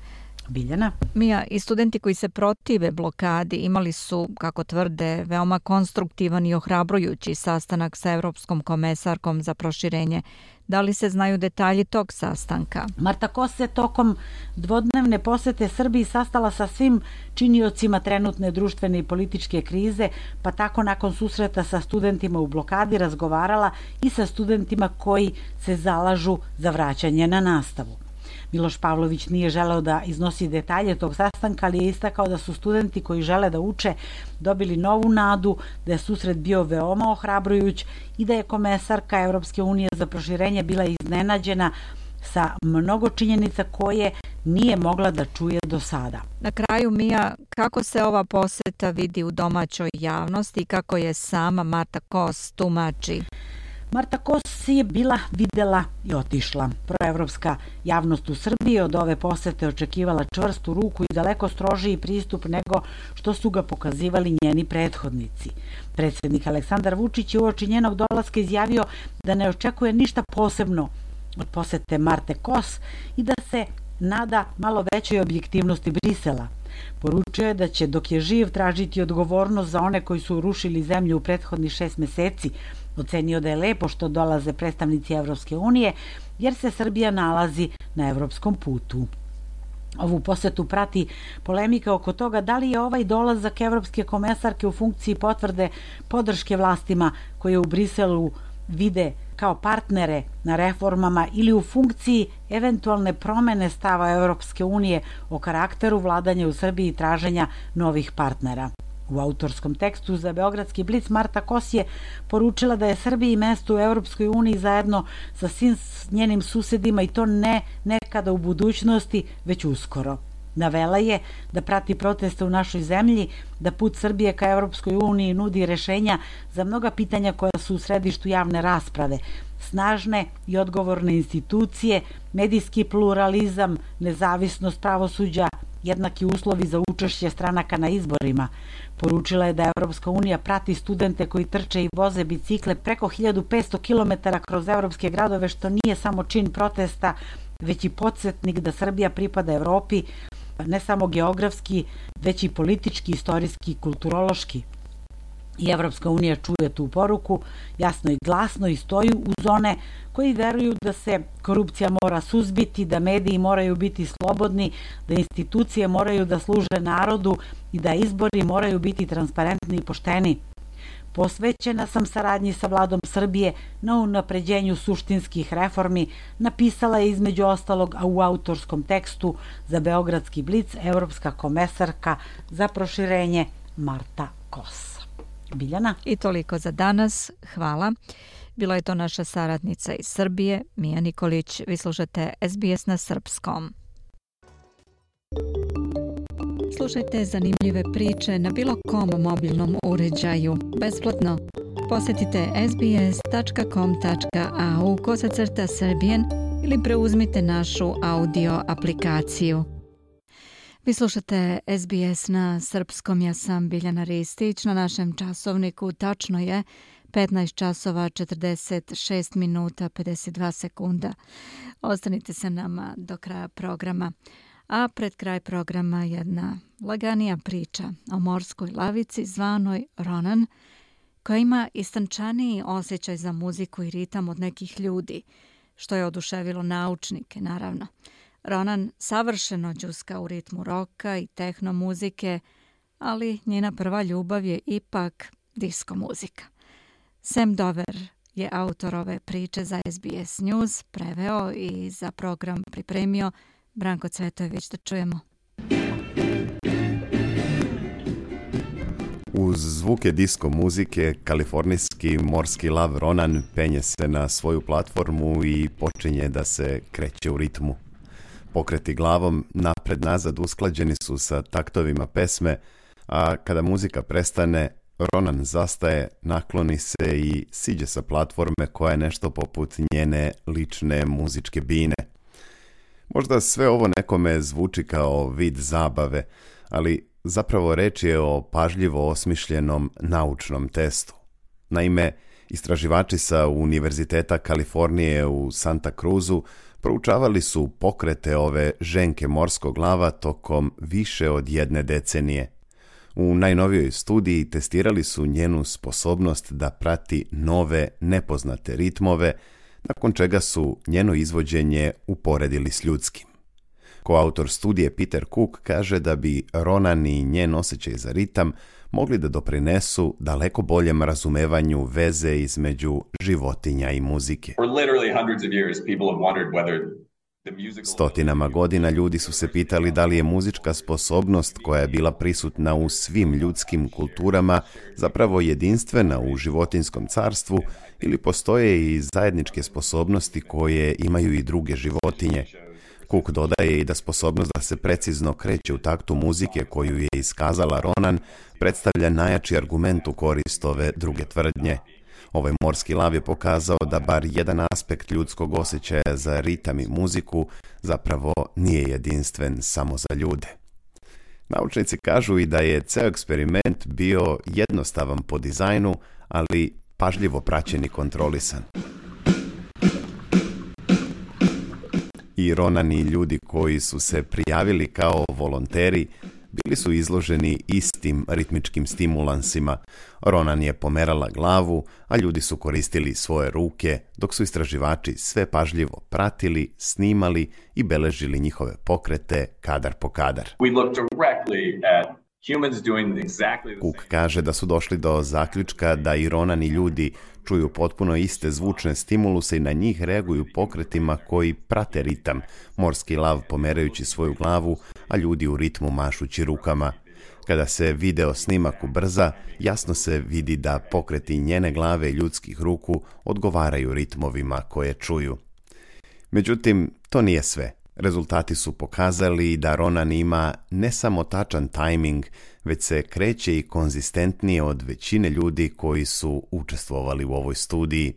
Biljana? Mija, i studenti koji se protive blokadi imali su, kako tvrde, veoma konstruktivan i ohrabrujući sastanak sa Evropskom komesarkom za proširenje. Da li se znaju detalji tog sastanka? Marta Kos se tokom dvodnevne posete Srbiji sastala sa svim činiocima trenutne društvene i političke krize, pa tako nakon susreta sa studentima u blokadi razgovarala i sa studentima koji se zalažu za vraćanje na nastavu. Miloš Pavlović nije želeo da iznosi detalje tog sastanka, ali je istakao da su studenti koji žele da uče dobili novu nadu, da je susret bio veoma ohrabrujuć i da je komesarka Evropske unije za proširenje bila iznenađena sa mnogo činjenica koje nije mogla da čuje do sada. Na kraju, Mija, kako se ova poseta vidi u domaćoj javnosti i kako je sama Marta Kos tumači? Marta Kos je bila, videla i otišla. Proevropska javnost u Srbiji od ove posete očekivala čvrstu ruku i daleko strožiji pristup nego što su ga pokazivali njeni prethodnici. Predsjednik Aleksandar Vučić je uoči njenog dolaska izjavio da ne očekuje ništa posebno od posete Marte Kos i da se nada malo većoj objektivnosti Brisela. Poručio je da će, dok je živ, tražiti odgovornost za one koji su rušili zemlju u prethodnih šest meseci. Ocenio da je lepo što dolaze predstavnici Evropske unije, jer se Srbija nalazi na evropskom putu. Ovu posetu prati polemika oko toga da li je ovaj dolazak evropske komesarke u funkciji potvrde podrške vlastima koje u Briselu vide kao partnere na reformama ili u funkciji eventualne promene stava Evropske unije o karakteru vladanja u Srbiji i traženja novih partnera. U autorskom tekstu za Beogradski blic Marta Kos je poručila da je Srbiji mesto u Evropskoj uniji zajedno sa svim njenim susedima i to ne nekada u budućnosti, već uskoro. Navela je da prati proteste u našoj zemlji, da put Srbije ka Evropskoj uniji nudi rešenja za mnoga pitanja koja su u središtu javne rasprave. Snažne i odgovorne institucije, medijski pluralizam, nezavisnost pravosuđa, jednaki uslovi za učešće stranaka na izborima. Poručila je da Evropska unija prati studente koji trče i voze bicikle preko hiljadu petsto kilometara kroz evropske gradove, što nije samo čin protesta, već i podsjetnik da Srbija pripada Evropi, ne samo geografski, već i politički, istorijski, kulturološki. I Evropska unija čuje tu poruku jasno i glasno i stoji uz one koji veruju da se korupcija mora suzbiti, da mediji moraju biti slobodni, da institucije moraju da služe narodu i da izbori moraju biti transparentni i pošteni. Posvećena sam saradnji sa vladom Srbije na unapređenju suštinskih reformi, napisala je između ostalog, a u autorskom tekstu za Beogradski blic evropska komesarka za proširenje Marta Kos. Biljana? I toliko za danas. Hvala. Bila je to naša saradnica iz Srbije, Mija Nikolić. Vi slušate S B S na srpskom. Slušajte zanimljive priče na bilo kom mobilnom uređaju. Besplatno. Posjetite sbs.com.au kosacrta Serbian ili preuzmite našu audio aplikaciju. Vi slušate S B S na srpskom, ja sam Biljana Ristić. Na našem časovniku tačno je petnaest časova četrdeset šest minuta pedeset dva sekunda. Ostanite sa nama do kraja programa. A pred kraj programa jedna laganija priča o morskoj lavici zvanoj Ronan, koja ima istančaniji osjećaj za muziku i ritam od nekih ljudi, što je oduševilo naučnike, naravno. Ronan savršeno đuska u ritmu roka i tehno muzike, ali njena prva ljubav je ipak disko muzika. Sam Dover je autor ove priče za S B S News, preveo i za program pripremio Branko Cvetojević. Da čujemo. Uz zvuke disko muzike, kalifornijski morski lav Ronan penje se na svoju platformu i počinje da se kreće u ritmu. Pokreti glavom napred-nazad usklađeni su sa taktovima pesme, a kada muzika prestane, Ronan zastaje, nakloni se i siđe sa platforme koja je nešto poput njene lične muzičke bine. Možda sve ovo nekome zvuči kao vid zabave, ali zapravo reč je o pažljivo osmišljenom naučnom testu. Naime, istraživači sa Univerziteta Kalifornije u Santa Cruzu Proučavali su pokrete ove ženke morskog lava tokom više od jedne decenije. U najnovijoj studiji testirali su njenu sposobnost da prati nove, nepoznate ritmove, nakon čega su njeno izvođenje uporedili s ljudskim. Koautor studije Peter Cook kaže da bi Ronan i njen osjećaj za ritam mogli da doprinesu daleko boljem razumevanju veze između životinja i muzike. Stotinama godina ljudi su se pitali da li je muzička sposobnost koja je bila prisutna u svim ljudskim kulturama zapravo jedinstvena u životinjskom carstvu ili postoje i zajedničke sposobnosti koje imaju i druge životinje. Cook dodaje i da sposobnost da se precizno kreće u taktu muzike koju je iskazala Ronan predstavlja najjači argument u korist ove druge tvrdnje. Ovaj morski lav je pokazao da bar jedan aspekt ljudskog osjećaja za ritam i muziku zapravo nije jedinstven samo za ljude. Naučnici kažu i da je ceo eksperiment bio jednostavan po dizajnu, ali pažljivo praćen i kontrolisan. I Ronan i ljudi koji su se prijavili kao volonteri bili su izloženi istim ritmičkim stimulansima. Ronan je pomerala glavu, a ljudi su koristili svoje ruke, dok su istraživači sve pažljivo pratili, snimali i beležili njihove pokrete kadar po kadar. Cook kaže da su došli do zaključka da i Ronan i ljudi čuju potpuno iste zvučne stimuluse i na njih reaguju pokretima koji prate ritam, morski lav pomerajući svoju glavu, a ljudi u ritmu mašući rukama. Kada se video snimak ubrza, jasno se vidi da pokreti njene glave i ljudskih ruku odgovaraju ritmovima koje čuju. Međutim, to nije sve. Rezultati su pokazali da Ronan ima ne samo tačan tajming, već se kreće i konzistentnije od većine ljudi koji su učestvovali u ovoj studiji.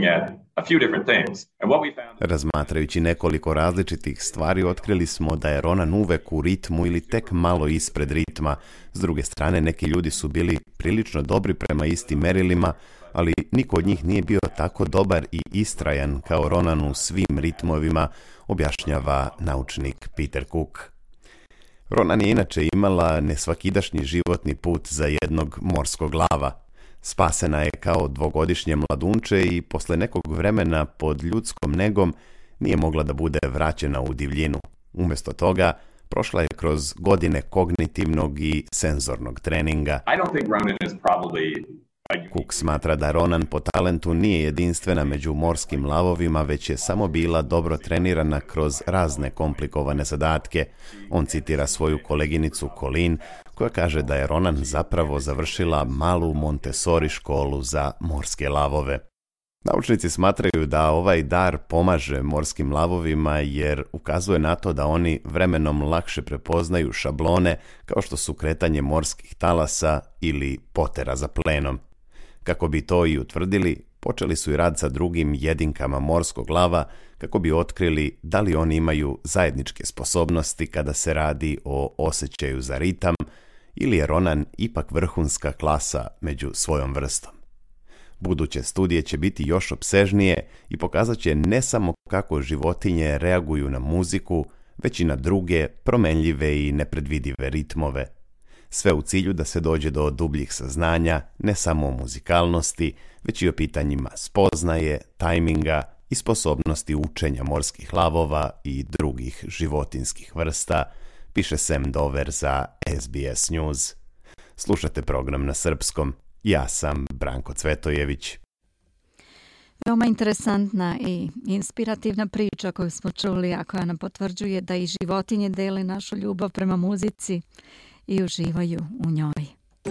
Razmatrajući nekoliko različitih stvari, otkrili smo da je Ronan uvek u ritmu ili tek malo ispred ritma. S druge strane, neki ljudi su bili prilično dobri prema istim merilima, ali niko od njih nije bio tako dobar i istrajan kao Ronan u svim ritmovima, objašnjava naučnik Peter Cook. Ronan je inače imala nesvakidašnji životni put za jednog morskog lava. Spasena je kao dvogodišnje mladunče i posle nekog vremena pod ljudskom negom nije mogla da bude vraćena u divljinu. Umjesto toga, prošla je kroz godine kognitivnog i senzornog treninga. Cook smatra da Ronan po talentu nije jedinstvena među morskim lavovima, već je samo bila dobro trenirana kroz razne komplikovane zadatke. On citira svoju koleginicu Colleen, koja kaže da je Ronan zapravo završila malu Montessori školu za morske lavove. Naučnici smatraju da ovaj dar pomaže morskim lavovima jer ukazuje na to da oni vremenom lakše prepoznaju šablone kao što su kretanje morskih talasa ili potera za plenom. Kako bi to i utvrdili, počeli su i rad sa drugim jedinkama morskog lava kako bi otkrili da li oni imaju zajedničke sposobnosti kada se radi o osjećaju za ritam ili je Ronan ipak vrhunska klasa među svojom vrstom. Buduće studije će biti još opsežnije i pokazat će ne samo kako životinje reaguju na muziku, već i na druge, promenljive i nepredvidive ritmove. Sve u cilju da se dođe do dubljih saznanja, ne samo o muzikalnosti, već i o pitanjima spoznaje, tajminga i sposobnosti učenja morskih lavova i drugih životinskih vrsta, piše Sam Dover za S B S News. Slušate program na srpskom. Ja sam Branko Cvetojević. Veoma interesantna i inspirativna priča koju smo čuli, a koja nam potvrđuje da i životinje dele našu ljubav prema muzici i uživaju u njoj.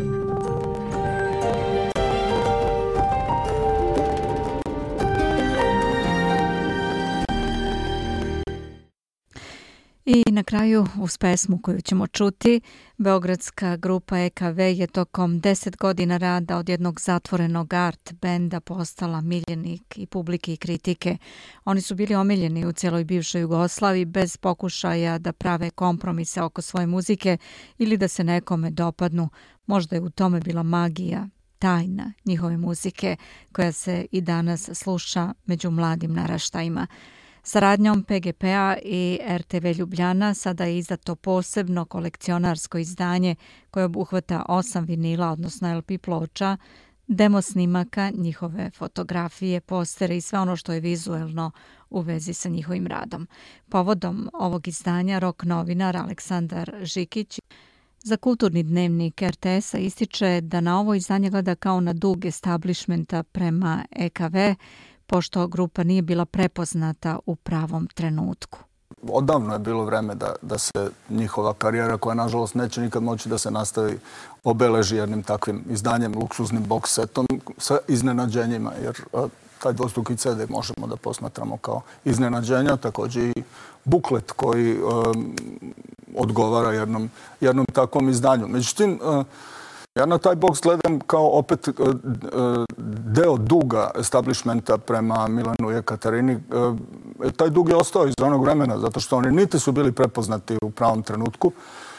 I na kraju, uz pesmu koju ćemo čuti, beogradska grupa E K V je tokom deset godina rada od jednog zatvorenog art benda postala miljenik i publike i kritike. Oni su bili omiljeni u cijeloj bivšoj Jugoslaviji bez pokušaja da prave kompromise oko svoje muzike ili da se nekome dopadnu. Možda je u tome bila magija, tajna njihove muzike koja se i danas sluša među mladim naraštajima. Saradnjom P G P-a i R T V Ljubljana sada je izdato posebno kolekcionarsko izdanje koje obuhvata osam vinila, odnosno L P ploča, demo snimaka, njihove fotografije, postere i sve ono što je vizuelno u vezi sa njihovim radom. Povodom ovog izdanja rock novinar Aleksandar Žikić za kulturni dnevnik R T S-a ističe da na ovo izdanje gleda kao na dug establishmenta prema E K V, pošto grupa nije bila prepoznata u pravom trenutku. Odavno je bilo vreme da, da se njihova karijera, koja nažalost neće nikad moći da se nastavi, obeleži jednim takvim izdanjem, luksuznim box setom sa iznenađenjima, jer a, taj dvostruki C D možemo da posmatramo kao iznenađenja, također i buklet koji a, odgovara jednom, jednom takvom izdanju. Međutim, a, ja na taj box gledam kao opet a, a, deo duga establishmenta prema Milanu i Ekaterini. A, taj dug je ostao iz onog vremena, zato što oni niti su bili prepoznati u pravom trenutku,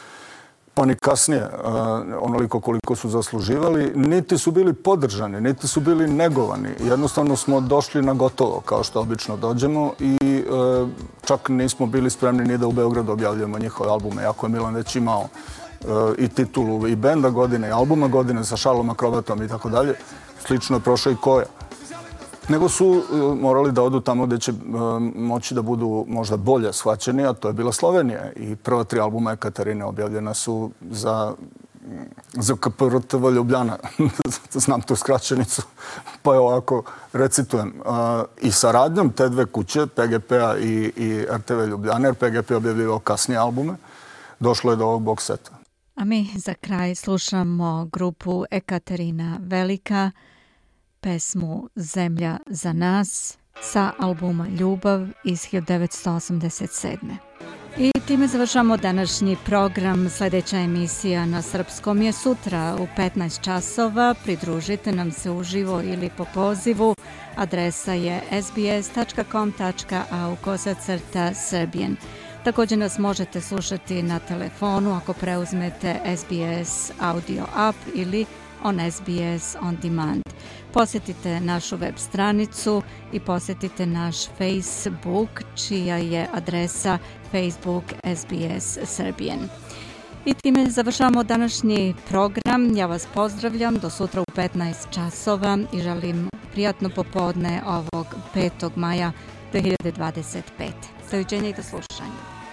pa ni kasnije, onoliko koliko su zasluživali, niti su bili podržani, niti su bili negovani. Jednostavno smo došli na gotovo, kao što obično dođemo, i čak nismo bili spremni ni da u Beogradu objavljujemo njihove albume, ako je Milan već imao i titulu i benda godine, i albuma godine sa Šarlom Akrobatom i tako dalje. Slično je prošao i Koja. Nego su morali da odu tamo gdje će moći da budu možda bolje shvaćeni, a to je bila Slovenija. I prva tri albuma Ekaterine objavljena su za, za K P R T V Ljubljana. Znam tu skraćenicu, pa je ovako recitujem. I saradnjom te dve kuće, P G P-a i, i R T V Ljubljana, jer P G P objavljivao kasnije albume, došlo je do ovog box seta. A mi za kraj slušamo grupu Ekaterina Velika, pesmu Zemlja za nas sa albuma Ljubav iz hiljadu devetsto osamdeset sedme. I time završamo današnji program. Sljedeća emisija na srpskom je sutra u petnaest časova. Pridružite nam se uživo ili po pozivu. Adresa je s b s tačka com tačka a u kosacrta srbijen. Također nas možete slušati na telefonu ako preuzmete S B S audio app ili on S B S On Demand. Posjetite našu web stranicu i posjetite naš Facebook, čija je adresa Facebook S B S Serbian. I time završavamo današnji program. Ja vas pozdravljam do sutra u petnaest časova i želim prijatno popodne ovog petog maja dve hiljade dvadeset pete. Doviđenja i do slušanja.